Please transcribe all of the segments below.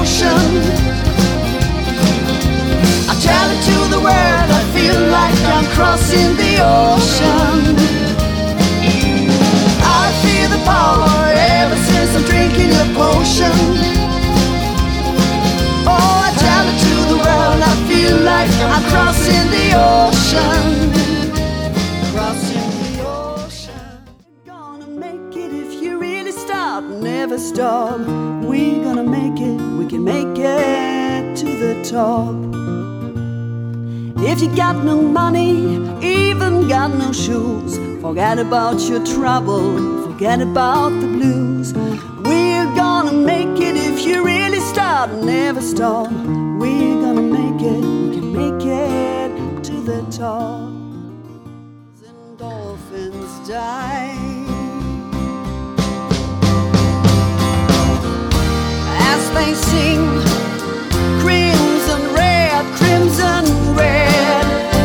motion. I tell it to the world, I feel like I'm crossing the ocean. I feel the power ever since I'm drinking your potion. Oh, I tell it to the world, I feel like I'm crossing the ocean. Crossing the ocean. We're gonna make it if you really stop, never stop. We're gonna make it, we can make it to the top. If you got no money, even got no shoes, forget about your trouble, forget about the blues. We're gonna make it if you really stop, never stop. We're gonna make it, we can make it to the top. And dolphins die as they sing crimson red, crimson red.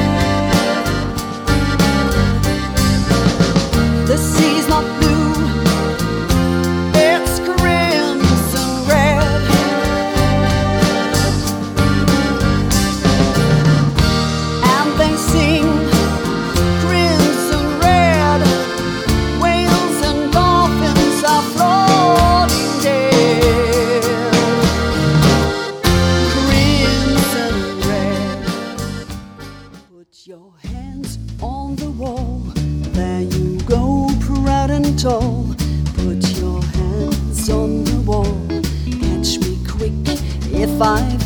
The sea's not blue, it's crimson red. And they sing crimson red. Whales and dolphins are floating there. Crimson red. Put your hands on the wall, there you go, proud and tall. Put your hands on the wall, catch me quick if I